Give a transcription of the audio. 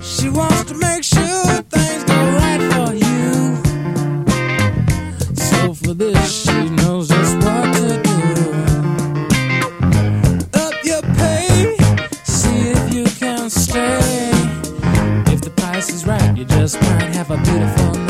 She wants to make sure things go right for you. So for this, she knows just what to do. Up your pay, see if you can stay. If the price is right, you just might have a beautiful night.